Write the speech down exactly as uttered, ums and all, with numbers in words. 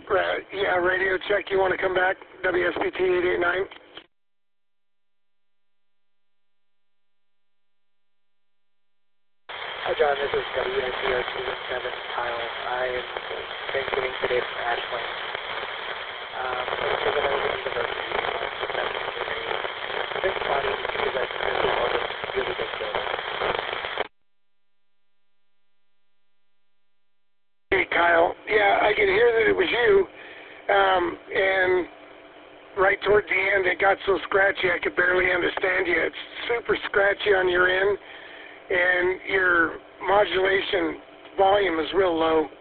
Right, yeah, radio check. You want to come back? W S P T eight eight nine. Hi, John. This is W S C R two one seven Kyle. I am transmitting today from Ashland. Um, I'm going to the university. I've been spotting because I've been all this really big building. Hey, Kyle. Yeah, I could hear that it was you. Um, and right toward the end, it got so scratchy I could barely understand you. It's super scratchy on your end, and your modulation volume is real low.